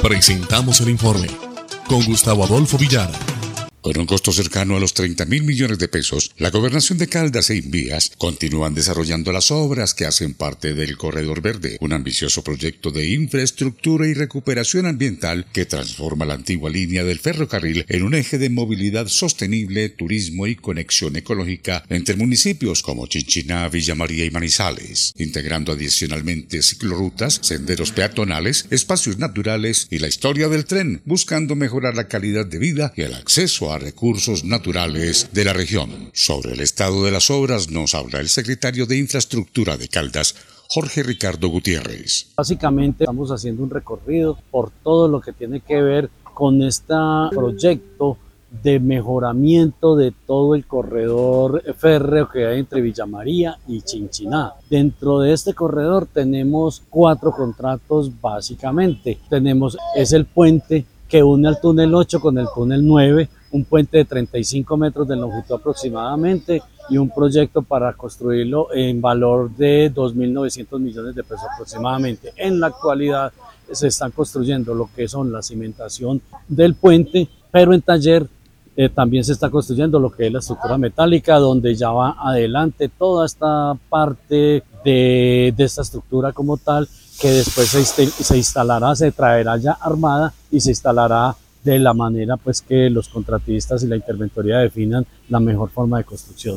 Presentamos el informe con Gustavo Adolfo Villara. Con un costo cercano a los 30.000 millones de pesos, la Gobernación de Caldas e Invías continúan desarrollando las obras que hacen parte del Corredor Verde, un ambicioso proyecto de infraestructura y recuperación ambiental que transforma la antigua línea del ferrocarril en un eje de movilidad sostenible, turismo y conexión ecológica entre municipios como Chinchiná, Villa María y Manizales, integrando adicionalmente ciclorrutas, senderos peatonales, espacios naturales y la historia del tren, buscando mejorar la calidad de vida y el acceso a recursos naturales de la región. Sobre el estado de las obras nos habla el secretario de Infraestructura de Caldas, Jorge Ricardo Gutiérrez. Básicamente estamos haciendo un recorrido por todo lo que tiene que ver con este proyecto de mejoramiento de todo el corredor férreo que hay entre Villa María y Chinchiná. Dentro de este corredor tenemos 4 contratos básicamente. Es el puente que une al túnel 8 con el túnel 9, un puente de 35 metros de longitud aproximadamente y un proyecto para construirlo en valor de 2.900 millones de pesos aproximadamente. En la actualidad se están construyendo lo que son la cimentación del puente, pero en taller también se está construyendo lo que es la estructura metálica, donde ya va adelante toda esta parte de esta estructura como tal, que después se instalará, se traerá ya armada y se instalará de la manera pues que los contratistas y la interventoría definan la mejor forma de construcción.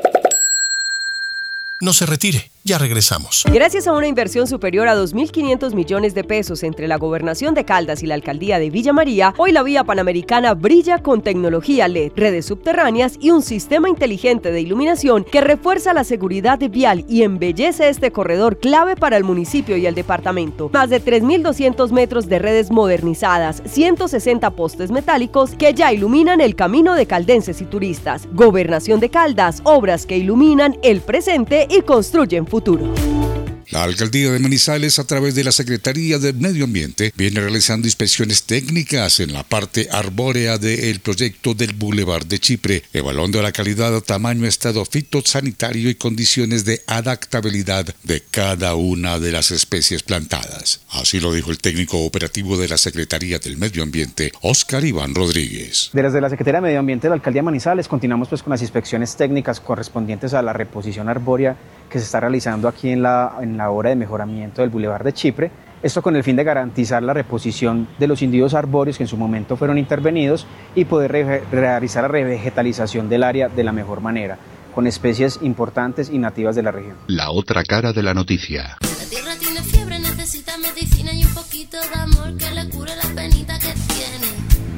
No se retire, ya regresamos. Gracias a una inversión superior a 2.500 millones de pesos entre la Gobernación de Caldas y la Alcaldía de Villa María, hoy la vía panamericana brilla con tecnología LED, redes subterráneas y un sistema inteligente de iluminación que refuerza la seguridad vial y embellece este corredor clave para el municipio y el departamento. Más de 3.200 metros de redes modernizadas, 160 postes metálicos que ya iluminan el camino de caldenses y turistas. Gobernación de Caldas, obras que iluminan el presente y construyen futuro. La Alcaldía de Manizales, a través de la Secretaría de Medio Ambiente, viene realizando inspecciones técnicas en la parte arbórea del proyecto del Boulevard de Chipre, evaluando la calidad, tamaño, estado fitosanitario y condiciones de adaptabilidad de cada una de las especies plantadas. Así lo dijo el técnico operativo de la Secretaría del Medio Ambiente, Óscar Iván Rodríguez. Desde la Secretaría de Medio Ambiente de la Alcaldía de Manizales continuamos con las inspecciones técnicas correspondientes a la reposición arbórea que se está realizando aquí en la obra de mejoramiento del Boulevard de Chipre. Esto con el fin de garantizar la reposición de los individuos arbóreos que en su momento fueron intervenidos y poder realizar la revegetalización del área de la mejor manera, con especies importantes y nativas de la región. La otra cara de la noticia. La tierra tiene fiebre, necesita medicina y un poquito de amor que le cure la penita que tiene.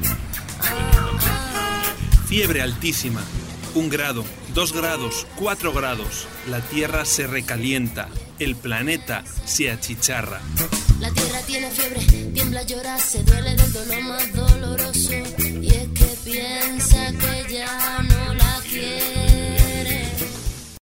Fiebre altísima. 1 grado, 2 grados, 4 grados. La Tierra se recalienta. El planeta se achicharra. La Tierra tiene fiebre, tiembla, llora, se duele del dolor más